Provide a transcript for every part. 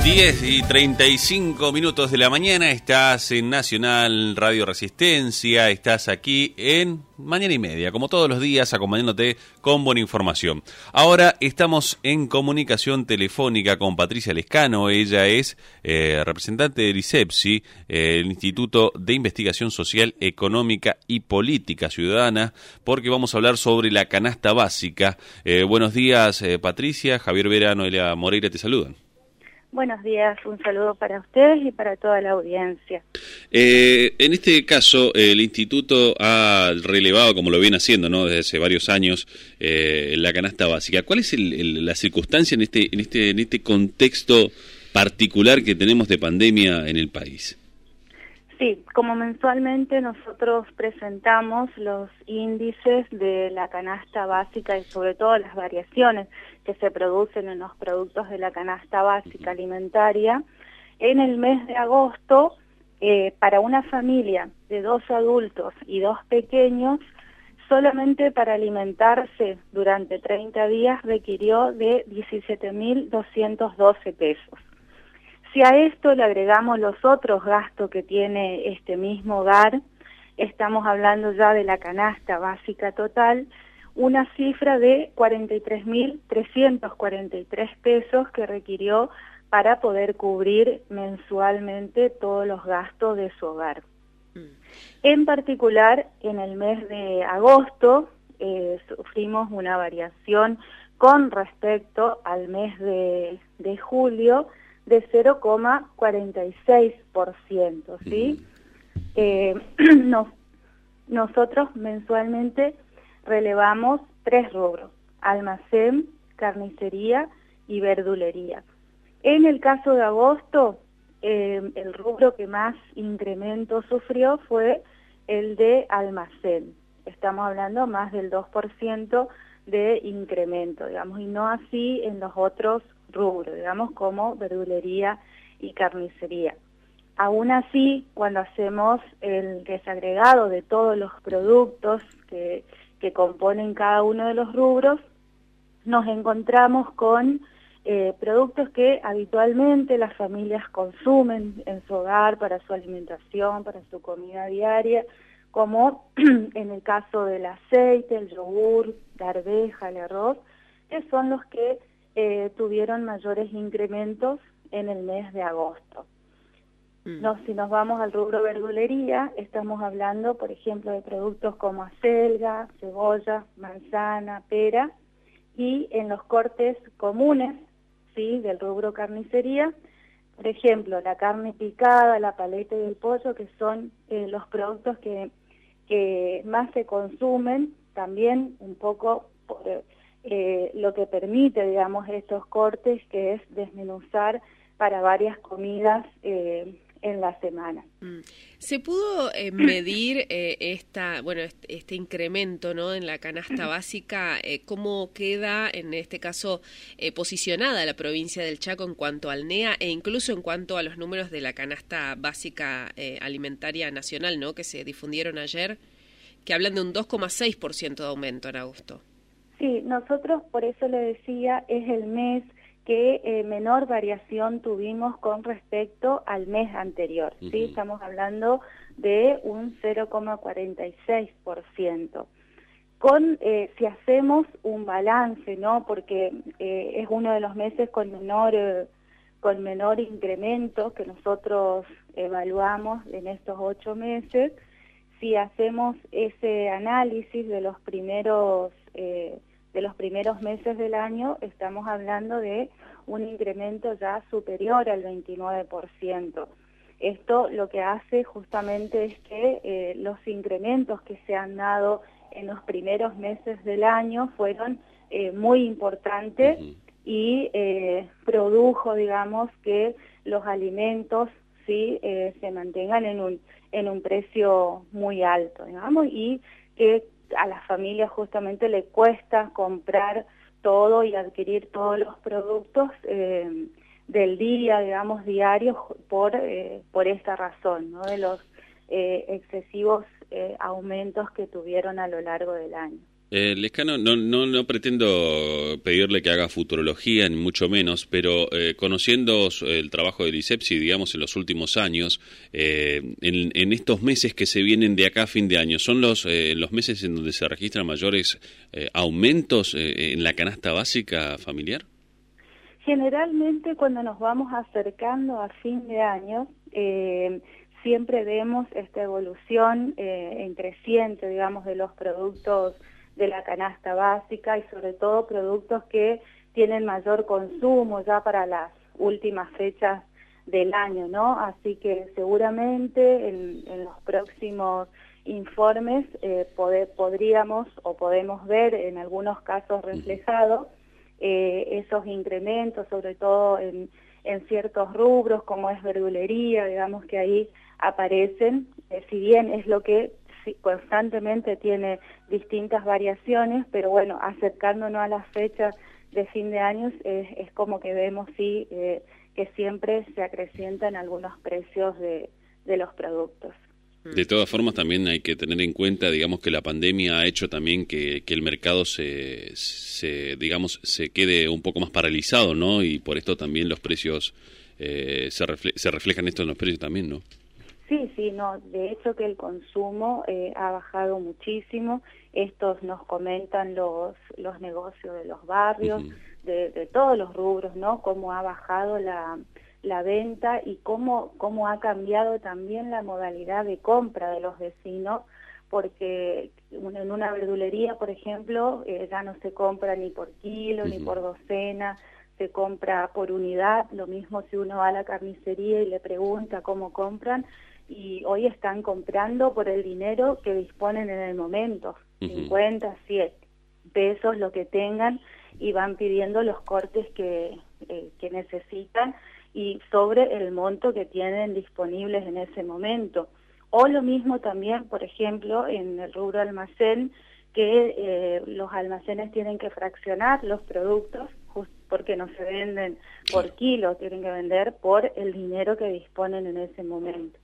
10:35 de la mañana, estás en Nacional Radio Resistencia, estás aquí en Mañana y Media, como todos los días, acompañándote con buena información. Ahora estamos en comunicación telefónica con Patricia Lescano. Ella es representante del ISEPSI, el Instituto de Investigación Social, Económica y Política Ciudadana, porque vamos a hablar sobre la canasta básica. Buenos días, Patricia. Javier Vera, Noelia Moreira te saludan. Buenos días, un saludo para ustedes y para toda la audiencia. En este caso, el Instituto ha relevado, como lo viene haciendo, ¿no?, desde hace varios años, la canasta básica. ¿Cuál es la circunstancia en este contexto particular que tenemos de pandemia en el país? Sí, como mensualmente nosotros presentamos los índices de la canasta básica y sobre todo las variaciones que se producen en los productos de la canasta básica alimentaria, en el mes de agosto, para una familia de 2 adultos y 2 pequeños, solamente para alimentarse durante 30 días requirió de 17.212 pesos. Si a esto le agregamos los otros gastos que tiene este mismo hogar, estamos hablando ya de la canasta básica total, una cifra de 43.343 pesos que requirió para poder cubrir mensualmente todos los gastos de su hogar. En particular, en el mes de agosto sufrimos una variación con respecto al mes de julio, de 0,46%, ¿sí? Nosotros mensualmente relevamos 3 rubros: almacén, carnicería y verdulería. En el caso de agosto, el rubro que más incremento sufrió fue el de almacén. Estamos hablando más del 2% de incremento, digamos, y no así en los otros rubros, digamos, como verdulería y carnicería. Aún así, cuando hacemos el desagregado de todos los productos que componen cada uno de los rubros, nos encontramos con productos que habitualmente las familias consumen en su hogar para su alimentación, para su comida diaria, como en el caso del aceite, el yogur, la arveja, el arroz, que son los que tuvieron mayores incrementos en el mes de agosto. Si nos vamos al rubro verdulería, estamos hablando, por ejemplo, de productos como acelga, cebolla, manzana, pera, y en los cortes comunes, ¿sí?, del rubro carnicería, por ejemplo, la carne picada, la paleta y el pollo, que son los productos que más se consumen, también un poco por lo que permite, digamos, estos cortes, que es desmenuzar para varias comidas en la semana. ¿Se pudo medir este incremento, ¿no?, en la canasta básica? ¿Cómo queda, en este caso, posicionada la provincia del Chaco en cuanto al NEA e incluso en cuanto a los números de la canasta básica alimentaria nacional, ¿no?, que se difundieron ayer, que hablan de un 2,6% de aumento en agosto? Sí, nosotros, por eso le decía, es el mes que menor variación tuvimos con respecto al mes anterior, ¿sí? Estamos hablando de un 0,46%. Si hacemos un balance, ¿no?, porque es uno de los meses con menor incremento que nosotros evaluamos en estos 8 meses, si hacemos ese análisis de los primeros meses del año, estamos hablando de un incremento ya superior al 29%. Esto lo que hace justamente es que los incrementos que se han dado en los primeros meses del año fueron muy importantes y produjo, digamos, que los alimentos sí se mantengan en un precio muy alto, digamos, y que a las familias justamente le cuesta comprar todo y adquirir todos los productos del día, digamos, diarios, por esta razón, ¿no?, de los excesivos aumentos que tuvieron a lo largo del año. Lescano, no pretendo pedirle que haga futurología, ni mucho menos, pero conociendo el trabajo del ISEPSI, digamos, en los últimos años, en estos meses que se vienen de acá a fin de año, ¿son los meses en donde se registran mayores aumentos en la canasta básica familiar? Generalmente cuando nos vamos acercando a fin de año, siempre vemos esta evolución creciente, digamos, de los productos de la canasta básica y sobre todo productos que tienen mayor consumo ya para las últimas fechas del año, ¿no? Así que seguramente en los próximos informes podríamos o podemos ver en algunos casos reflejados esos incrementos, sobre todo en ciertos rubros como es verdulería, digamos que ahí aparecen, si bien es lo que constantemente tiene distintas variaciones, pero bueno, acercándonos a las fechas de fin de año es como que vemos sí que siempre se acrecientan algunos precios de los productos. De todas formas, también hay que tener en cuenta, digamos, que la pandemia ha hecho también que el mercado se quede un poco más paralizado, ¿no? Y por esto también los precios se reflejan esto en los precios también, ¿no? Sí, no, de hecho que el consumo ha bajado muchísimo. Estos nos comentan los negocios de los barrios, de todos los rubros, ¿no? Cómo ha bajado la venta y cómo ha cambiado también la modalidad de compra de los vecinos, porque en una verdulería, por ejemplo, ya no se compra ni por kilo, ni por docena, se compra por unidad. Lo mismo si uno va a la carnicería y le pregunta cómo compran, y hoy están comprando por el dinero que disponen en el momento, 50, 100 pesos, lo que tengan, y van pidiendo los cortes que necesitan y sobre el monto que tienen disponibles en ese momento. O lo mismo también, por ejemplo, en el rubro almacén, que los almacenes tienen que fraccionar los productos porque no se venden por kilo, tienen que vender por el dinero que disponen en ese momento.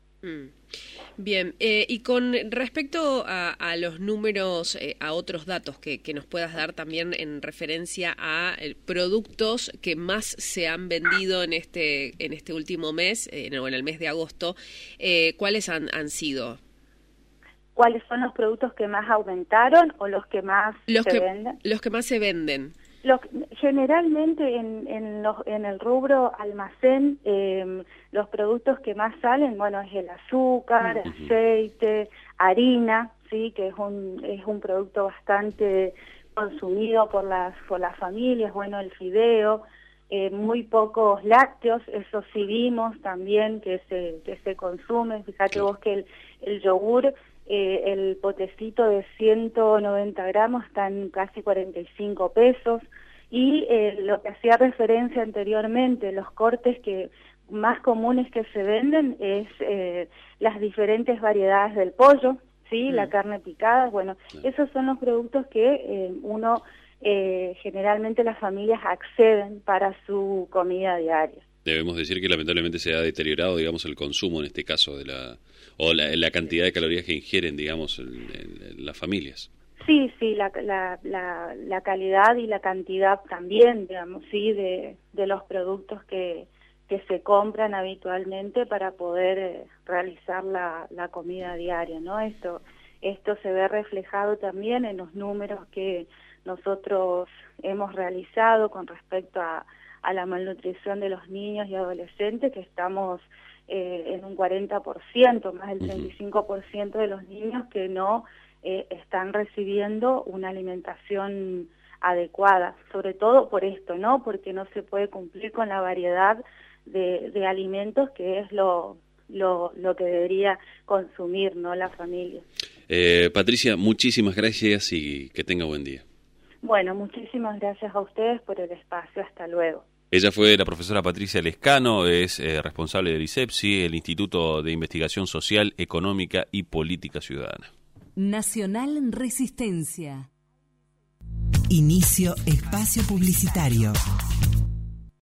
Bien, y con respecto a los números, a otros datos que nos puedas dar también en referencia a productos que más se han vendido en este último mes, en el mes de agosto, ¿cuáles han sido? ¿Cuáles son los productos que más aumentaron o los que más se venden? Los que más se venden. Generalmente en el rubro almacén, los productos que más salen, bueno, es el azúcar, aceite, harina, sí, que es un producto bastante consumido por las familias, bueno, el fideo, muy pocos lácteos, eso sí vimos también que se consume. Fíjate vos que el yogur, el potecito de 190 gramos está en casi 45 pesos, y lo que hacía referencia anteriormente, los cortes que más comunes que se venden es las diferentes variedades del pollo, ¿sí? La carne picada, bueno, esos son los productos que generalmente las familias acceden para su comida diaria. Debemos decir que lamentablemente se ha deteriorado, digamos, el consumo en este caso de la cantidad de calorías que ingieren, digamos, las familias. Sí, la calidad y la cantidad también, digamos, sí, de los productos que se compran habitualmente para poder realizar la comida diaria, ¿no? Esto se ve reflejado también en los números que nosotros hemos realizado con respecto a la malnutrición de los niños y adolescentes, que estamos en un 40%, más del 35% de los niños que no están recibiendo una alimentación adecuada, sobre todo por esto, ¿no? Porque no se puede cumplir con la variedad de alimentos que es lo que debería consumir, ¿no?, la familia. Patricia, muchísimas gracias y que tenga buen día. Bueno, muchísimas gracias a ustedes por el espacio. Hasta luego. Ella fue la profesora Patricia Lescano, es responsable del ISEPSI, el Instituto de Investigación Social, Económica y Política Ciudadana. Nacional Resistencia. Inicio espacio publicitario.